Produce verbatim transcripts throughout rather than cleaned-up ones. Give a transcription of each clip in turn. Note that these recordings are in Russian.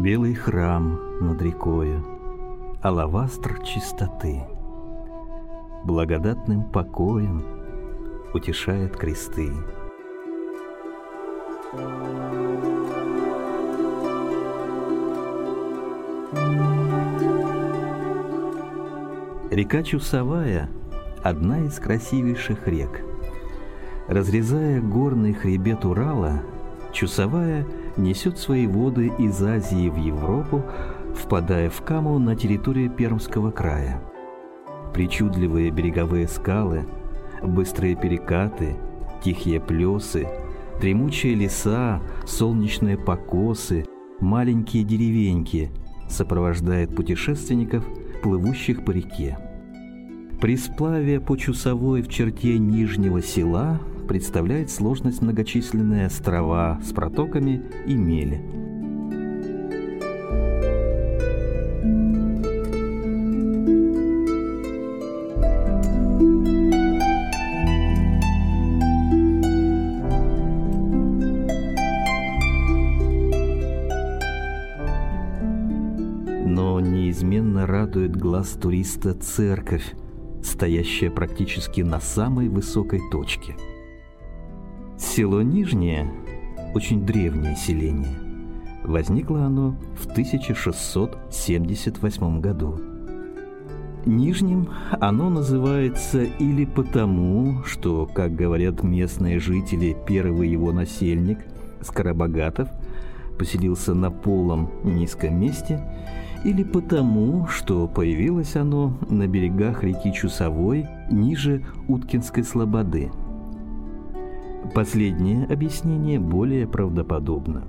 Белый храм над рекою, алавастр чистоты, благодатным покоем утешает кресты. Река Чусовая – одна из красивейших рек. Разрезая горный хребет Урала, Чусовая несет свои воды из Азии в Европу, впадая в Каму на территорию Пермского края. Причудливые береговые скалы, быстрые перекаты, тихие плесы, дремучие леса, солнечные покосы, маленькие деревеньки сопровождают путешественников, плывущих по реке. При сплаве по Чусовой в черте Нижнего села представляет сложность многочисленные острова с протоками и мели. Но неизменно радует глаз туриста церковь, стоящая практически на самой высокой точке. Село Нижнее – очень древнее селение. Возникло оно в тысяча шестьсот семьдесят восьмом году. Нижним оно называется или потому, что, как говорят местные жители, первый его насельник, Скоробогатов, поселился на полом низком месте, или потому, что появилось оно на берегах реки Чусовой ниже Уткинской слободы. Последнее объяснение более правдоподобно.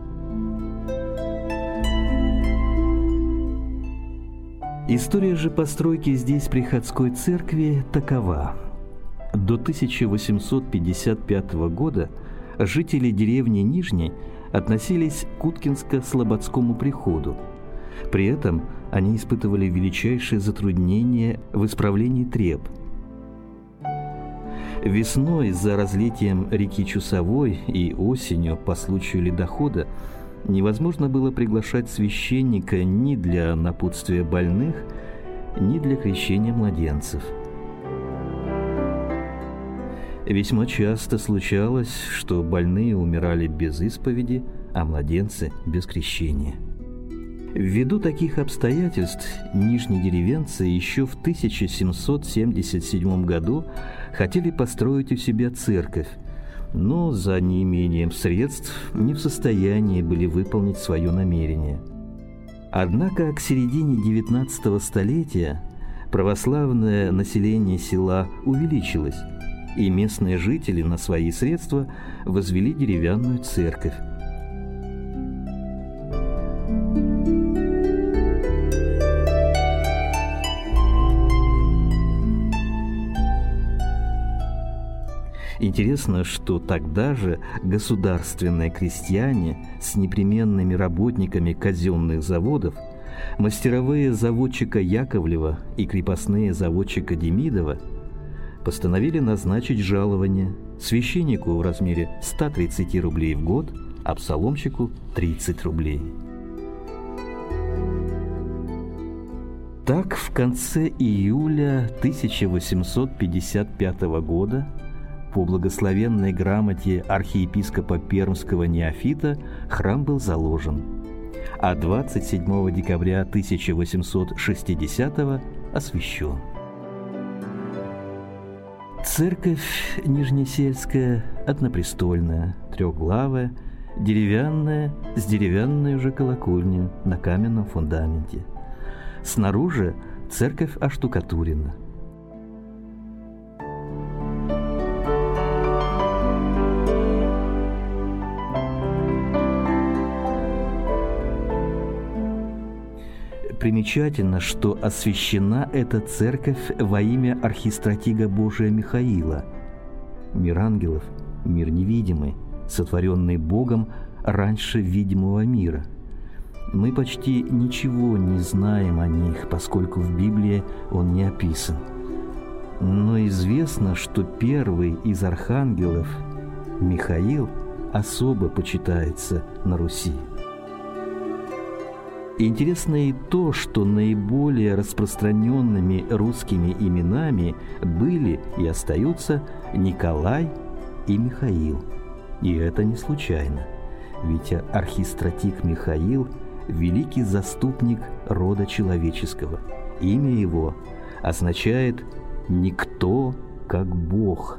История же постройки здесь приходской церкви такова. До тысяча восемьсот пятьдесят пятого года жители деревни Нижней относились к Уткинско-слободскому приходу. При этом они испытывали величайшие затруднения в исправлении треб. Весной за разлитием реки Чусовой и осенью по случаю ледохода невозможно было приглашать священника ни для напутствия больных, ни для крещения младенцев. Весьма часто случалось, что больные умирали без исповеди, а младенцы без крещения. Ввиду таких обстоятельств нижнедеревенцы еще в тысяча семьсот семьдесят седьмом году хотели построить у себя церковь, но за неимением средств не в состоянии были выполнить свое намерение. Однако к середине девятнадцатого столетия православное население села увеличилось, и местные жители на свои средства возвели деревянную церковь. Интересно, что тогда же государственные крестьяне с непременными работниками казенных заводов, мастеровые заводчика Яковлева и крепостные заводчика Демидова постановили назначить жалование священнику в размере ста тридцати рублей в год, а псаломщику тридцать рублей. Так, в конце июля тысяча восемьсот пятьдесят пятого года по благословенной грамоте архиепископа Пермского Неофита храм был заложен, а двадцать седьмого декабря тысяча восемьсот шестидесятого освящен. Церковь Нижнесельская однопрестольная, трехглавая, деревянная, с деревянной уже колокольней на каменном фундаменте. Снаружи церковь оштукатурена. Примечательно, что освящена эта церковь во имя архистратига Божия Михаила. Мир ангелов – мир невидимый, сотворенный Богом раньше видимого мира. Мы почти ничего не знаем о них, поскольку в Библии он не описан. Но известно, что первый из архангелов, Михаил, особо почитается на Руси. Интересно и то, что наиболее распространенными русскими именами были и остаются Николай и Михаил. И это не случайно, ведь архистратик Михаил – великий заступник рода человеческого. Имя его означает «никто, как Бог».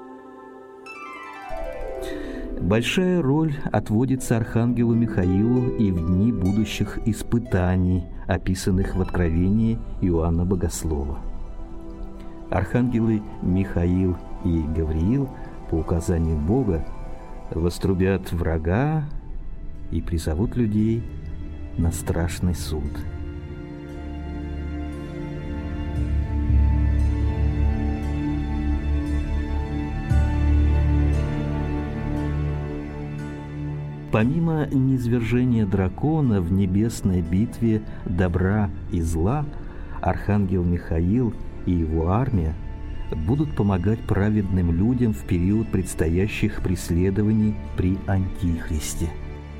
Большая роль отводится архангелу Михаилу и в дни будущих испытаний, описанных в Откровении Иоанна Богослова. Архангелы Михаил и Гавриил по указанию Бога вострубят врага и призовут людей на страшный суд. Помимо низвержения дракона в небесной битве добра и зла, архангел Михаил и его армия будут помогать праведным людям в период предстоящих преследований при Антихристе.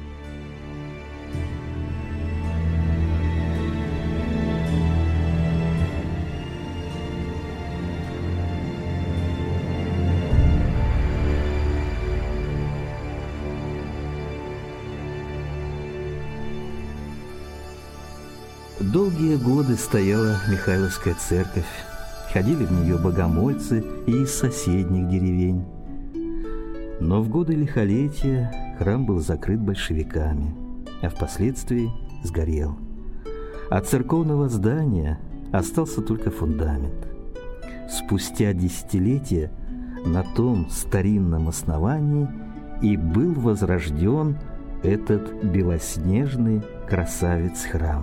Долгие годы стояла Михайловская церковь, ходили в нее богомольцы и из соседних деревень. Но в годы лихолетия храм был закрыт большевиками, а впоследствии сгорел. От церковного здания остался только фундамент. Спустя десятилетия на том старинном основании и был возрожден этот белоснежный красавец-храм.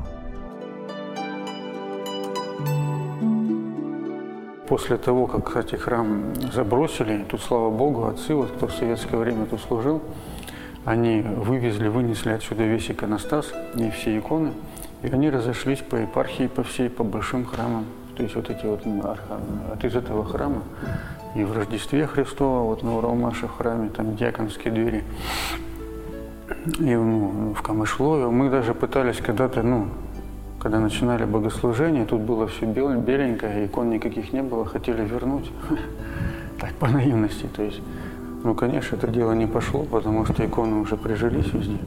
После того, как, кстати, храм забросили, тут, слава Богу, отцы, вот, кто в советское время тут служил, они вывезли, вынесли отсюда весь иконостас и все иконы, и они разошлись по епархии, по всей, по большим храмам. То есть вот эти вот от из этого храма и в Рождестве Христова, вот на Уралмаше в храме, там дьяконские двери, и ну, в Камышлове. Мы даже пытались когда-то, ну, когда начинали богослужение, тут было все беленькое, икон никаких не было, хотели вернуть, так по наивности. То есть, ну, конечно, это дело не пошло, потому что иконы уже прижились везде.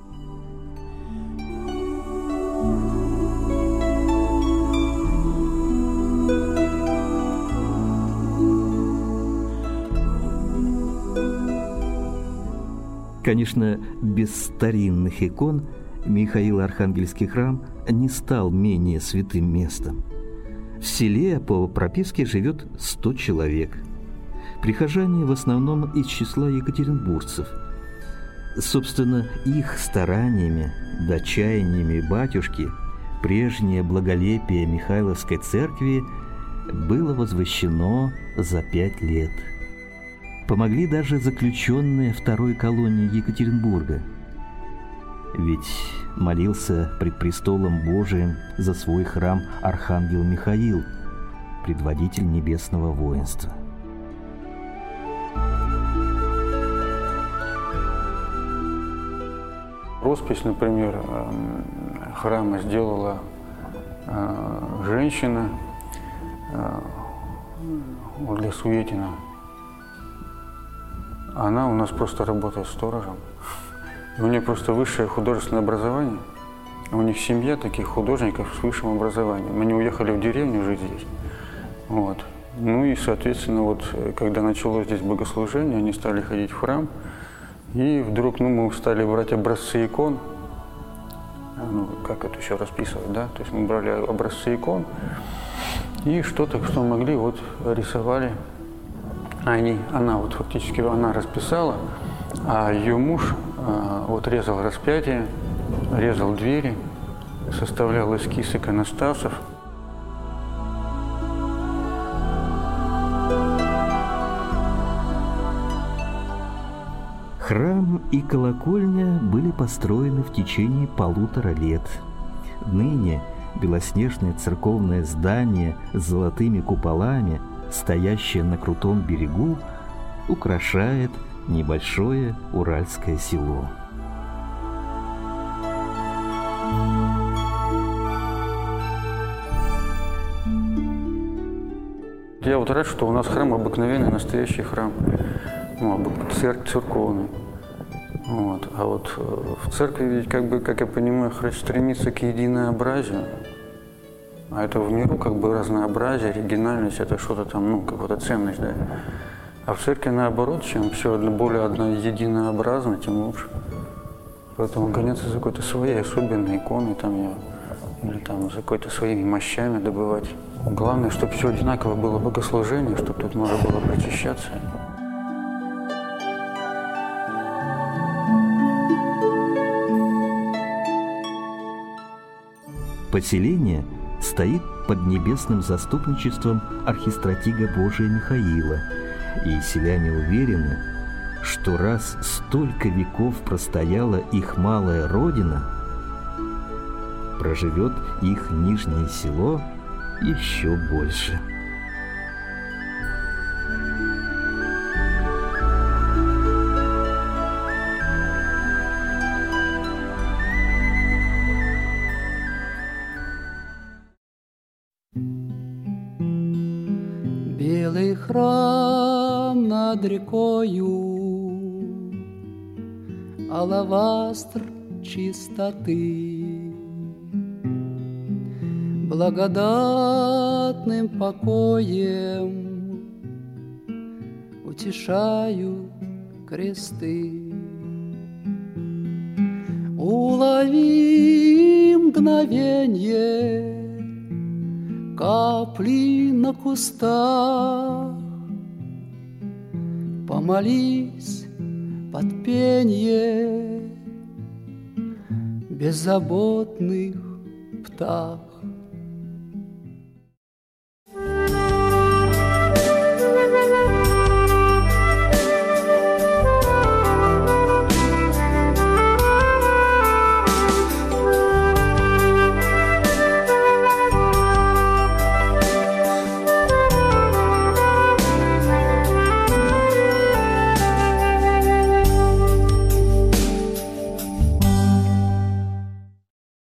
Конечно, без старинных икон Михаило-Архангельский храм не стал менее святым местом. В селе по прописке живет сто человек. Прихожане в основном из числа екатеринбуржцев. Собственно, их стараниями, да чаяниями батюшки, прежнее благолепие Михайловской церкви было возвещено за пять лет. Помогли даже заключенные второй колонии Екатеринбурга. Ведь молился пред престолом Божиим за свой храм архангел Михаил, предводитель небесного воинства. Роспись, например, храма сделала женщина для Суетина. Она у нас просто работает сторожем. У нее просто высшее художественное образование. У них семья таких художников с высшим образованием. Они уехали в деревню жить здесь. Вот. Ну и, соответственно, вот, когда началось здесь богослужение, они стали ходить в храм. И вдруг, ну, мы стали брать образцы икон. Ну, как это еще расписывать, да? То есть мы брали образцы икон. И что-то, что могли, вот, рисовали. Они, она вот фактически, она расписала, а ее муж а, вот резал распятие, резал двери, составлял эскиз иконостасов. Храм и колокольня были построены в течение полутора лет. Ныне белоснежное церковное здание с золотыми куполами, стоящее на крутом берегу, украшает небольшое уральское село. Я вот рад, что у нас храм обыкновенный, настоящий храм, ну, церковь церковный. Вот. А вот в церкви, ведь, как бы, как я понимаю, Христ стремится к единообразию. А это в миру как бы разнообразие, оригинальность, это что-то там, ну, какая-то ценность, да. А в церкви наоборот, чем все более одно единообразно, тем лучше. Поэтому гоняться за какой-то своей особенной иконой там, или там за какой-то своими мощами добывать. Главное, чтобы все одинаково было богослужение, чтобы тут можно было причащаться. Поселение стоит под небесным заступничеством архистратига Божия Михаила, и селяне уверены, что раз столько веков простояла их малая родина, проживет их нижнее село еще больше. Белый храм над рекою, алавастр чистоты, благодатным покоем утешают кресты. Улови мгновенье капли на кустах, помолись под пенье беззаботных птах.